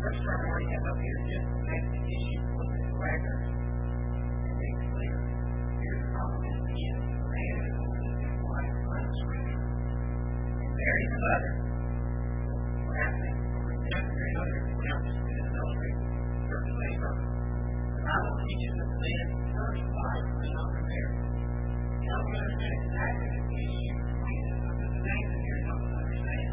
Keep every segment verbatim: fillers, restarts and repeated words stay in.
First priority have up here just connect the issue with the swagger and make it clear. Here's the problem is the end. Man is only this life on the scripture. And Mary the mother, what happened? Mary mother pronounced it in the military, certain labor. The Bible teaches that men first wife was not prepared. Now we understand exactly the issue between us. But the things that you're not to understand.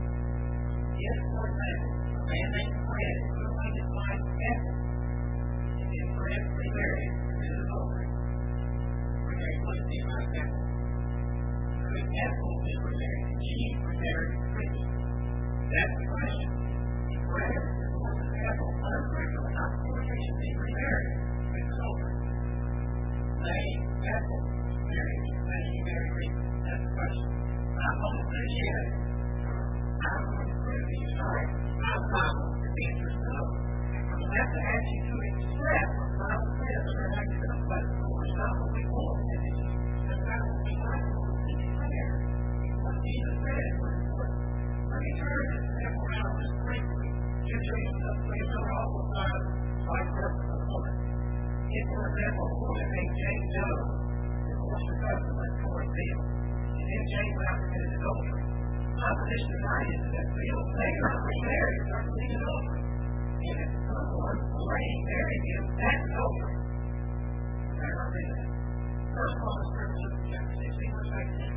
If, for example, a man makes a friend who will find his wife Ethel, and then friend remarries and is adultery. Okay, what is the like Ethel? Could Ethel be remarried and she remarried Christy? That's the question. Correct. Wasn't Ethel unregular not fornication being remarried with adultery? May Ethel marry may he marry Christy? That's the question. I'm going to say yes. I'm going to prove to you right. I'm not going to answer no. I'm going to have to ask you to accept what the Bible says, or I'm not going to let it go. It's not what we want. It's not what we like. It's clear. What Jesus said was important. Let me turn this example out just briefly. Just so you know, so you know all the time, vice versa for the woman. If, for example, a woman named Jane Doe divorced her husband like Corey Beale, and then Jane went out and committed adultery. My position tonight is that Beale may not remarry or commit adultery. And if someone, a lady, married him, that's adultery. Never did that. First of all, the scripture in chapter sixteen, verse eighteen.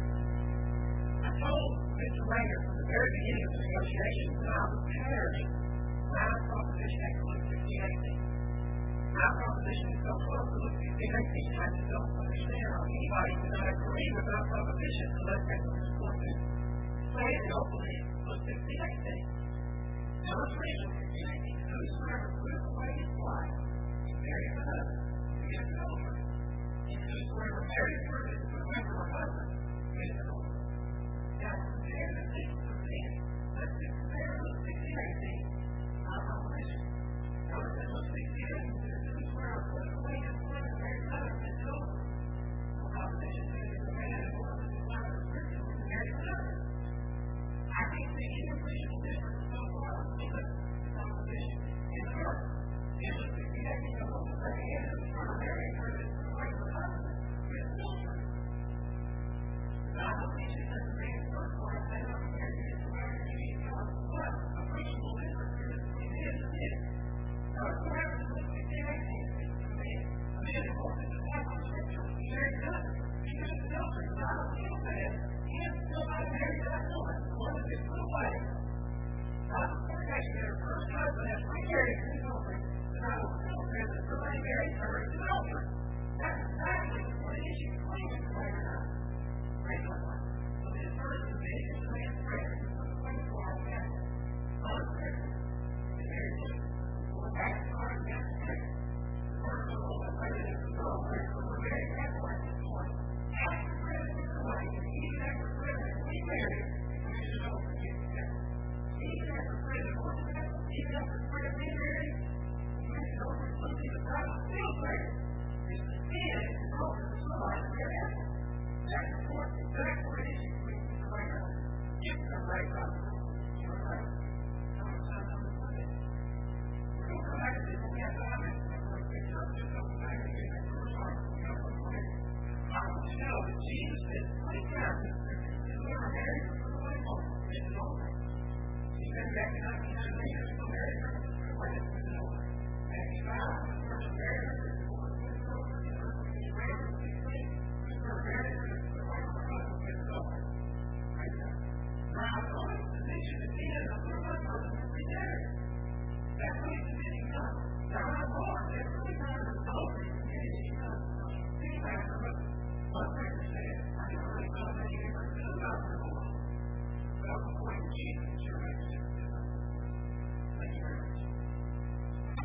I told Mister Rager from the very beginning of the negotiations that I was patterning my proposition at Luke fifteen eighteen. My proposition is so close to Luke fifteen eighteen, I just don't understand how anybody cannot agree with my proposition unless they can support it. So I don't believe Luke fifteen eighteen. Now let's read Luke fifteen eighteen. Whosoever putteth away his wife, he marries another, commits adultery. And whosoever marries her is whoever her husband commits adultery. Now, compare the things for sin. Let's compare Luke fifteen eighteen. My proposition. Notice that Luke sixteen eighteen says, whosoever putteth away his wife and marries another commits adultery. My proposition says, if a man is one of the wife of Christian who marries another. I can't see any appreciable difference so far between the proposition and the verse. In Luke fifteen eighteen, the woman said, and whosoever marries her is away from her husband commits adultery. The Bible teaches that the man's first wife may not be married to whoever he needs to but appreciable difference is between him and his. Now, whoever in Luke fifteen eighteen is to me, a man who walks into the wife of Scripture, he marries another. He commits adultery. The Bible still says, he is still not married to that woman. The woman is put away. Now, fornication that her first husband has remarried to adultery. The Bible still says that the man married her is adultery. That's exactly what it is you claim to say or not. Praise the Lord. So this verse is big as the man's prayer. It's a twenty-four hour fast. Unexpected. It's very good. We're back to our next text. The verse of the Lord later is the girl. We're very careful at this point. After prayer is away, and even after prayer is we married, we should know for you. Even after prayer is away, even after prayer we married, we should know for something the Bible still says. It's the sin is the role of the son of your effort. That's important. That's what it is you bring to the right up. Get the right up. You're right. Now it's time to put it. We're going to come back to this again. I'm going to picture up just up back again. That's the first part. We're going to put it. I want you to know that Jesus said, twenty times in Scripture, whoever marries her for the way home is an offering. He said back in nineteen ninety-eight, there's no married her for the way is an offering. And he found the person married her for the way is an offering.